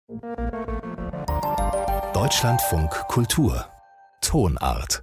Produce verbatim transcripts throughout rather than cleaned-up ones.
Deutschlandfunk Kultur Tonart.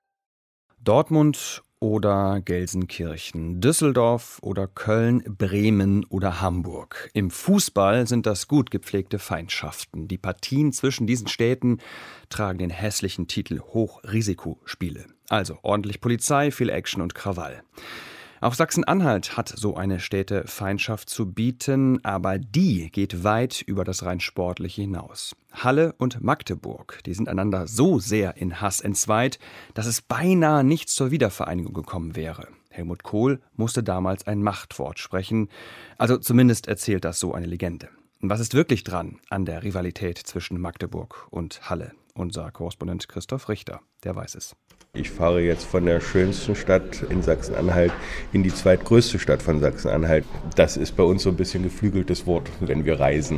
Dortmund oder Gelsenkirchen, Düsseldorf oder Köln, Bremen oder Hamburg. Im Fußball sind das gut gepflegte Feindschaften. Die Partien zwischen diesen Städten tragen den hässlichen Titel Hochrisikospiele. Also ordentlich Polizei, viel Action und Krawall. Auch Sachsen-Anhalt hat so eine Städtefeindschaft zu bieten, aber die geht weit über das rein Sportliche hinaus. Halle und Magdeburg, die sind einander so sehr in Hass entzweit, dass es beinahe nicht zur Wiedervereinigung gekommen wäre. Helmut Kohl musste damals ein Machtwort sprechen, also zumindest erzählt das so eine Legende. Und was ist wirklich dran an der Rivalität zwischen Magdeburg und Halle? Unser Korrespondent Christoph Richter, der weiß es. Ich fahre jetzt von der schönsten Stadt in Sachsen-Anhalt in die zweitgrößte Stadt von Sachsen-Anhalt. Das ist bei uns so ein bisschen geflügeltes Wort, wenn wir reisen.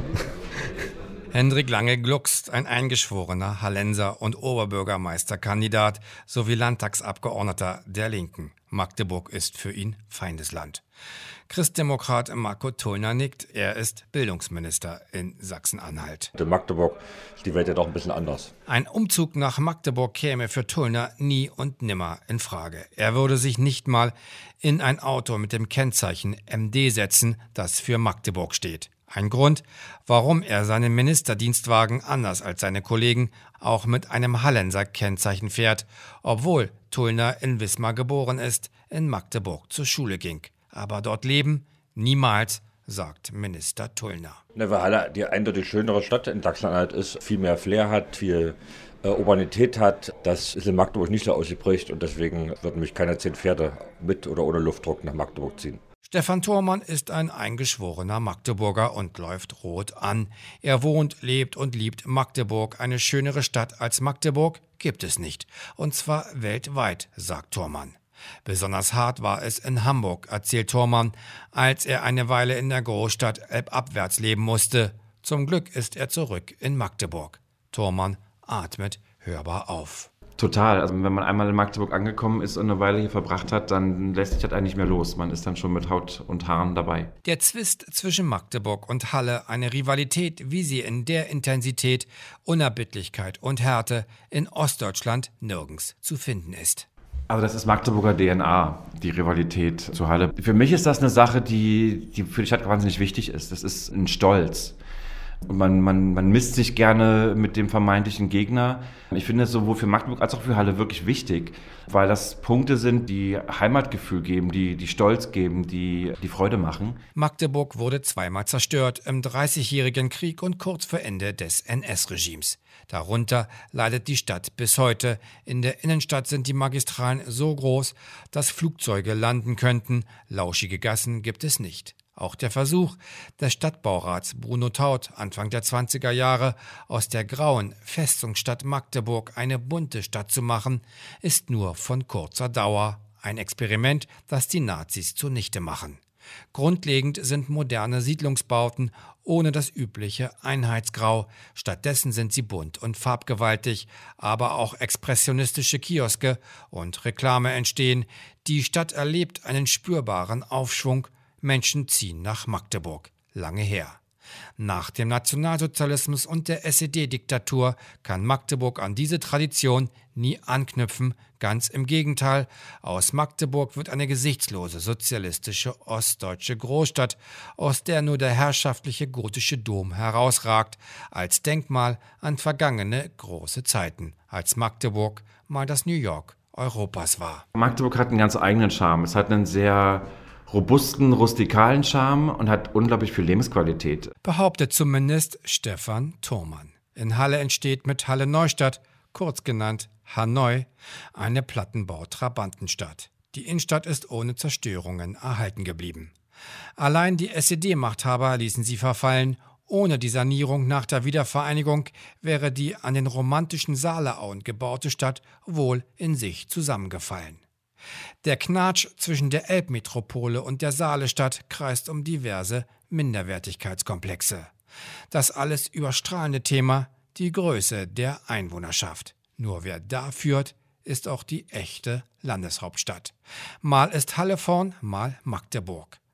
Hendrik Lange-Gluckst, ein eingeschworener Hallenser und Oberbürgermeisterkandidat sowie Landtagsabgeordneter der Linken. Magdeburg ist für ihn Feindesland. Christdemokrat Marco Tullner nickt, er ist Bildungsminister in Sachsen-Anhalt. In Magdeburg ist die Welt ja doch ein bisschen anders. Ein Umzug nach Magdeburg käme für Tullner nie und nimmer in Frage. Er würde sich nicht mal in ein Auto mit dem Kennzeichen M D setzen, das für Magdeburg steht. Ein Grund, warum er seinen Ministerdienstwagen anders als seine Kollegen auch mit einem Hallenser Kennzeichen fährt, obwohl Tullner in Wismar geboren ist, in Magdeburg zur Schule ging. Aber dort leben? Niemals, sagt Minister Tullner. Ne, weil Halle die eindeutig schönere Stadt in Sachsen-Anhalt ist, viel mehr Flair hat, viel äh, Urbanität hat. Das ist in Magdeburg nicht so ausgeprägt und deswegen würden mich keine zehn Pferde mit oder ohne Luftdruck nach Magdeburg ziehen. Stefan Thormann ist ein eingeschworener Magdeburger und läuft rot an. Er wohnt, lebt und liebt Magdeburg. Eine schönere Stadt als Magdeburg gibt es nicht. Und zwar weltweit, sagt Thormann. Besonders hart war es in Hamburg, erzählt Thormann, als er eine Weile in der Großstadt elbabwärts leben musste. Zum Glück ist er zurück in Magdeburg. Thormann atmet hörbar auf. Total. Also wenn man einmal in Magdeburg angekommen ist und eine Weile hier verbracht hat, dann lässt sich das eigentlich nicht mehr los. Man ist dann schon mit Haut und Haaren dabei. Der Zwist zwischen Magdeburg und Halle, eine Rivalität, wie sie in der Intensität, Unerbittlichkeit und Härte in Ostdeutschland nirgends zu finden ist. Also das ist Magdeburger D N A, die Rivalität zu Halle. Für mich ist das eine Sache, die, die für die Stadt wahnsinnig wichtig ist. Das ist ein Stolz. Und man, man, man misst sich gerne mit dem vermeintlichen Gegner. Ich finde es sowohl für Magdeburg als auch für Halle wirklich wichtig, weil das Punkte sind, die Heimatgefühl geben, die, die Stolz geben, die, die Freude machen. Magdeburg wurde zweimal zerstört im Dreißigjährigen Krieg und kurz vor Ende des N S-Regimes. Darunter leidet die Stadt bis heute. In der Innenstadt sind die Magistralen so groß, dass Flugzeuge landen könnten. Lauschige Gassen gibt es nicht. Auch der Versuch des Stadtbaurats Bruno Taut Anfang der zwanziger Jahre aus der grauen Festungsstadt Magdeburg eine bunte Stadt zu machen, ist nur von kurzer Dauer. Ein Experiment, das die Nazis zunichte machen. Grundlegend sind moderne Siedlungsbauten ohne das übliche Einheitsgrau. Stattdessen sind sie bunt und farbgewaltig, aber auch expressionistische Kioske und Reklame entstehen. Die Stadt erlebt einen spürbaren Aufschwung. Menschen ziehen nach Magdeburg. Lange her. Nach dem Nationalsozialismus und der S E D-Diktatur kann Magdeburg an diese Tradition nie anknüpfen. Ganz im Gegenteil, aus Magdeburg wird eine gesichtslose, sozialistische, ostdeutsche Großstadt, aus der nur der herrschaftliche gotische Dom herausragt, als Denkmal an vergangene große Zeiten, als Magdeburg mal das New York Europas war. Magdeburg hat einen ganz eigenen Charme. Es hat einen sehr robusten, rustikalen Charme und hat unglaublich viel Lebensqualität. Behauptet zumindest Stefan Thormann. In Halle entsteht mit Halle Neustadt, kurz genannt Hanoi, eine Plattenbau-Trabantenstadt. Die Innenstadt ist ohne Zerstörungen erhalten geblieben. Allein die S E D-Machthaber ließen sie verfallen. Ohne die Sanierung nach der Wiedervereinigung wäre die an den romantischen Saaleauen gebaute Stadt wohl in sich zusammengefallen. Der Knatsch zwischen der Elbmetropole und der Saalestadt kreist um diverse Minderwertigkeitskomplexe. Das alles überstrahlende Thema, die Größe der Einwohnerschaft. Nur wer da führt, ist auch die echte Landeshauptstadt. Mal ist Halle vorn, mal Magdeburg.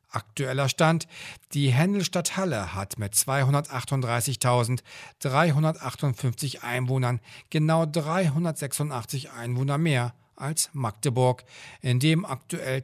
Aktueller Stand: Die Händelstadt Halle hat mit zweihundertachtunddreißigtausenddreihundertachtundfünfzig Einwohnern genau dreihundertsechsundachtzig Einwohner mehr als Magdeburg, in dem aktuell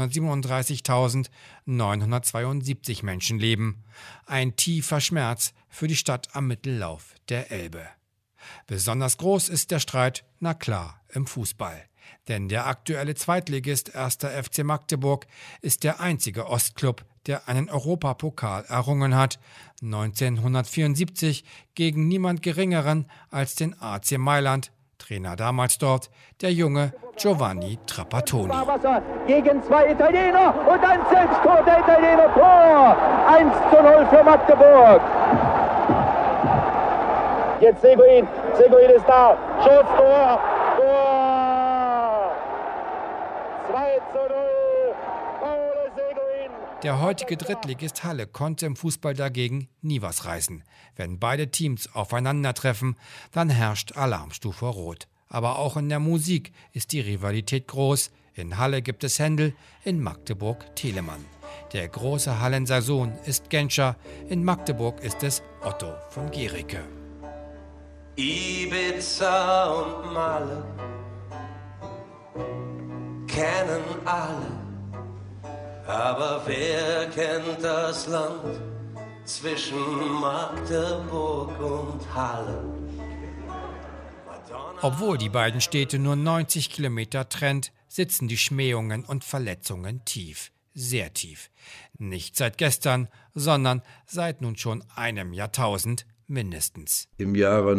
zweihundertsiebenunddreißigtausendneunhundertzweiundsiebzig Menschen leben. Ein tiefer Schmerz für die Stadt am Mittellauf der Elbe. Besonders groß ist der Streit, na klar, im Fußball. Denn der aktuelle Zweitligist erster F C Magdeburg ist der einzige Ostklub, der einen Europapokal errungen hat. neunzehnhundertvierundsiebzig gegen niemand Geringeren als den A C Mailand. Trainer damals dort, der junge Giovanni Trapattoni. Gegen zwei Italiener und ein Selbsttor der Italiener. Tor! eins zu null für Magdeburg. Jetzt Seguin. Seguin ist da. Schuss, Tor. Tor. zwei zu null. Paolo Seguin. Der heutige Drittligist Halle konnte im Fußball dagegen nie was reißen. Wenn beide Teams aufeinandertreffen, dann herrscht Alarmstufe Rot. Aber auch in der Musik ist die Rivalität groß. In Halle gibt es Händel, in Magdeburg Telemann. Der große Hallenser Sohn ist Genscher, in Magdeburg ist es Otto von Guericke. Ibiza und Malle kennen alle, aber wer kennt das Land zwischen Magdeburg und Halle? Obwohl die beiden Städte nur neunzig Kilometer trennt, sitzen die Schmähungen und Verletzungen tief, sehr tief. Nicht seit gestern, sondern seit nun schon einem Jahrtausend mindestens. Im Jahre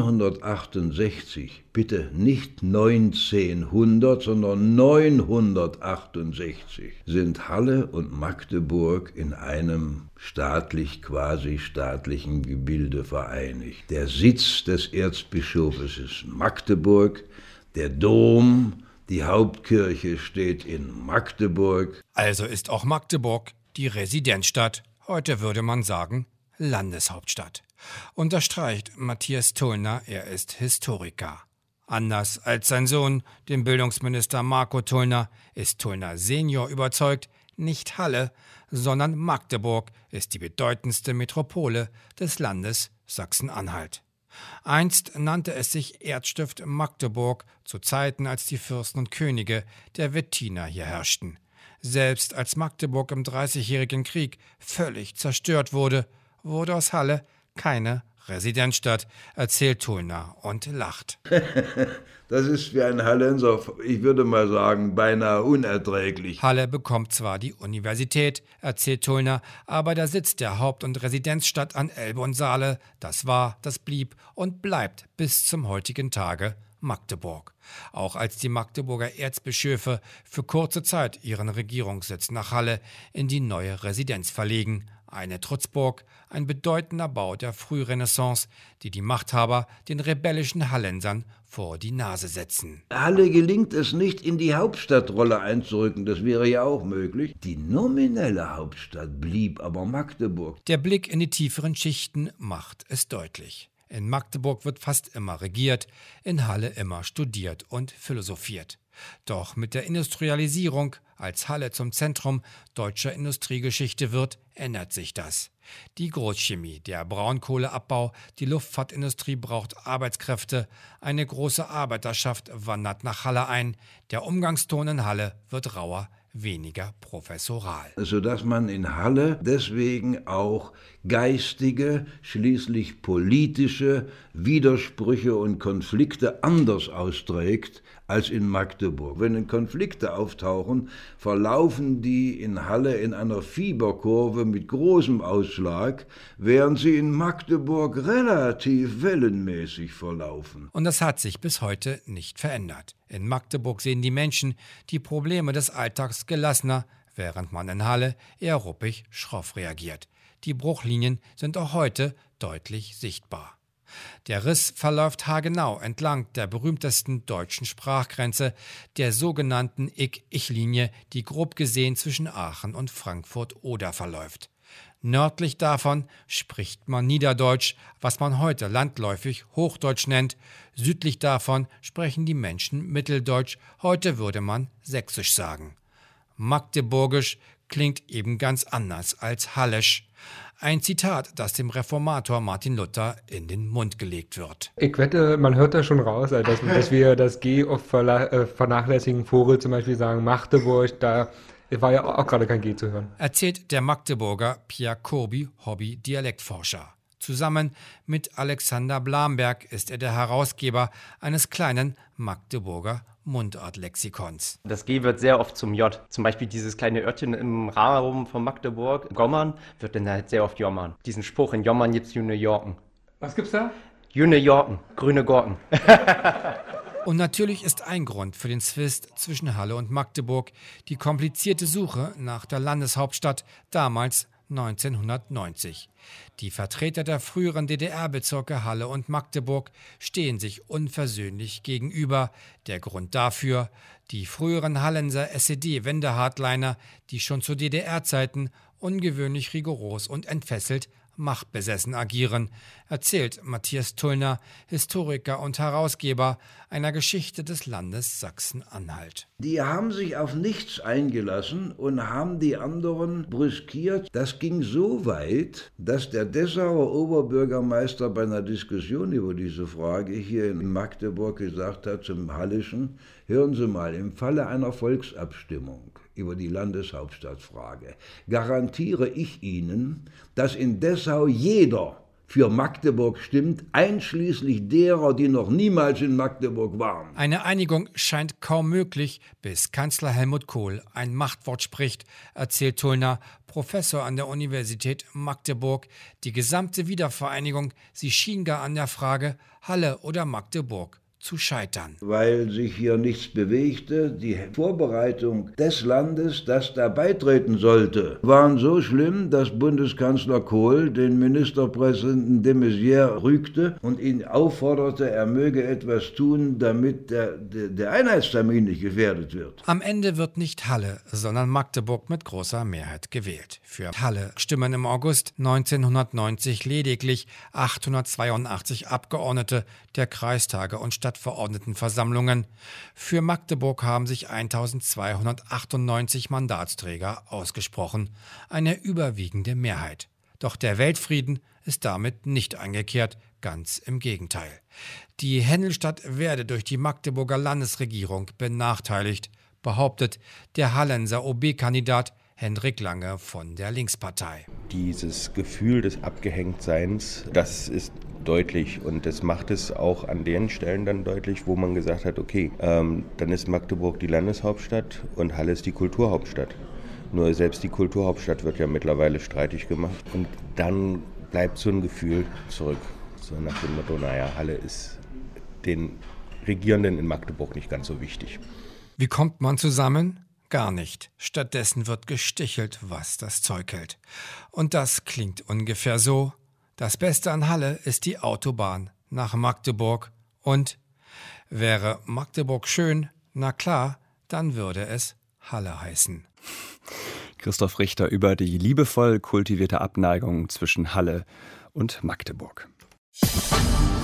neunhundertachtundsechzig, bitte nicht neunzehnhundert, sondern neunhundertachtundsechzig, sind Halle und Magdeburg in einem staatlich, quasi staatlichen Gebilde vereinigt. Der Sitz des Erzbischofes ist Magdeburg, der Dom, die Hauptkirche steht in Magdeburg. Also ist auch Magdeburg die Residenzstadt, heute würde man sagen Landeshauptstadt. Unterstreicht Matthias Tullner, er ist Historiker. Anders als sein Sohn, dem Bildungsminister Marco Tullner, ist Tullner Senior überzeugt, nicht Halle, sondern Magdeburg ist die bedeutendste Metropole des Landes Sachsen-Anhalt. Einst nannte es sich Erzstift Magdeburg, zu Zeiten, als die Fürsten und Könige der Wettiner hier herrschten. Selbst als Magdeburg im Dreißigjährigen Krieg völlig zerstört wurde, wurde aus Halle keine Residenzstadt, erzählt Tullner und lacht. Das ist für einen Hallenser, ich würde mal sagen, beinahe unerträglich. Halle bekommt zwar die Universität, erzählt Tullner, aber der Sitz der Haupt- und Residenzstadt an Elbe und Saale, das war, das blieb und bleibt bis zum heutigen Tage Magdeburg. Auch als die Magdeburger Erzbischöfe für kurze Zeit ihren Regierungssitz nach Halle in die neue Residenz verlegen. Eine Trutzburg, ein bedeutender Bau der Frührenaissance, die die Machthaber den rebellischen Hallensern vor die Nase setzen. Halle gelingt es nicht, in die Hauptstadtrolle einzurücken, das wäre ja auch möglich. Die nominelle Hauptstadt blieb aber Magdeburg. Der Blick in die tieferen Schichten macht es deutlich. In Magdeburg wird fast immer regiert, in Halle immer studiert und philosophiert. Doch mit der Industrialisierung, als Halle zum Zentrum deutscher Industriegeschichte wird, ändert sich das. Die Großchemie, der Braunkohleabbau, die Luftfahrtindustrie braucht Arbeitskräfte, eine große Arbeiterschaft wandert nach Halle ein, der Umgangston in Halle wird rauer, weniger professoral. Sodass man in Halle deswegen auch geistige, schließlich politische Widersprüche und Konflikte anders austrägt als in Magdeburg. Wenn Konflikte auftauchen, verlaufen die in Halle in einer Fieberkurve mit großem Ausschlag, während sie in Magdeburg relativ wellenmäßig verlaufen. Und das hat sich bis heute nicht verändert. In Magdeburg sehen die Menschen die Probleme des Alltags gelassener, während man in Halle eher ruppig schroff reagiert. Die Bruchlinien sind auch heute deutlich sichtbar. Der Riss verläuft haargenau entlang der berühmtesten deutschen Sprachgrenze, der sogenannten Ich-Ich-Linie, die grob gesehen zwischen Aachen und Frankfurt-Oder verläuft. Nördlich davon spricht man Niederdeutsch, was man heute landläufig Hochdeutsch nennt. Südlich davon sprechen die Menschen Mitteldeutsch, heute würde man Sächsisch sagen. Magdeburgisch klingt eben ganz anders als hallisch. Ein Zitat, das dem Reformator Martin Luther in den Mund gelegt wird. Ich wette, man hört da schon raus, dass, dass wir das G oft vernachlässigen. Vogel zum Beispiel sagen Magdeburg, da war ja auch gerade kein G zu hören. Erzählt der Magdeburger Pierre Corby, Hobby-Dialektforscher. Zusammen mit Alexander Blamberg ist er der Herausgeber eines kleinen Magdeburger Mundartlexikons. Das G wird sehr oft zum J. Zum Beispiel dieses kleine Örtchen im Raum von Magdeburg, Gommern, wird dann halt sehr oft Jommern. Diesen Spruch, in Jommern gibt's Jüne Jorken. Was gibt's da? Jüne Jorken, grüne Gorken. Und natürlich ist ein Grund für den Zwist zwischen Halle und Magdeburg die komplizierte Suche nach der Landeshauptstadt, damals neunzehnhundertneunzig. Die Vertreter der früheren D D R-Bezirke Halle und Magdeburg stehen sich unversöhnlich gegenüber. Der Grund dafür: die früheren Hallenser S E D-Wende-Hardliner, die schon zu D D R-Zeiten ungewöhnlich rigoros und entfesselt machtbesessen agieren, erzählt Matthias Tullner, Historiker und Herausgeber einer Geschichte des Landes Sachsen-Anhalt. Die haben sich auf nichts eingelassen und haben die anderen brüskiert. Das ging so weit, dass der Dessauer Oberbürgermeister bei einer Diskussion über diese Frage hier in Magdeburg gesagt hat zum Hallischen: Hören Sie mal, im Falle einer Volksabstimmung über die Landeshauptstadtfrage garantiere ich Ihnen, dass in Dessau jeder für Magdeburg stimmt, einschließlich derer, die noch niemals in Magdeburg waren. Eine Einigung scheint kaum möglich, bis Kanzler Helmut Kohl ein Machtwort spricht, erzählt Tullner, Professor an der Universität Magdeburg. Die gesamte Wiedervereinigung, sie schien gar an der Frage Halle oder Magdeburg zu scheitern. Weil sich hier nichts bewegte, die Vorbereitung des Landes, das da beitreten sollte, waren so schlimm, dass Bundeskanzler Kohl den Ministerpräsidenten de Maizière rügte und ihn aufforderte, er möge etwas tun, damit der, der, der Einheitstermin nicht gefährdet wird. Am Ende wird nicht Halle, sondern Magdeburg mit großer Mehrheit gewählt. Für Halle stimmen im August neunzehnhundertneunzig lediglich achthundertzweiundachtzig Abgeordnete der Kreistage und Stadtverordnetenversammlungen. Für Magdeburg haben sich eintausendzweihundertachtundneunzig Mandatsträger ausgesprochen, eine überwiegende Mehrheit. Doch der Weltfrieden ist damit nicht eingekehrt, ganz im Gegenteil. Die Händelstadt werde durch die Magdeburger Landesregierung benachteiligt, behauptet der Hallenser O B-Kandidat Hendrik Lange von der Linkspartei. Dieses Gefühl des Abgehängtseins, das ist deutlich und das macht es auch an den Stellen dann deutlich, wo man gesagt hat, okay, ähm, dann ist Magdeburg die Landeshauptstadt und Halle ist die Kulturhauptstadt. Nur selbst die Kulturhauptstadt wird ja mittlerweile streitig gemacht und dann bleibt so ein Gefühl zurück, so nach dem Motto, naja, Halle ist den Regierenden in Magdeburg nicht ganz so wichtig. Wie kommt man zusammen? Gar nicht. Stattdessen wird gestichelt, was das Zeug hält. Und das klingt ungefähr so: Das Beste an Halle ist die Autobahn nach Magdeburg. Und wäre Magdeburg schön, na klar, dann würde es Halle heißen. Christoph Richter über die liebevoll kultivierte Abneigung zwischen Halle und Magdeburg.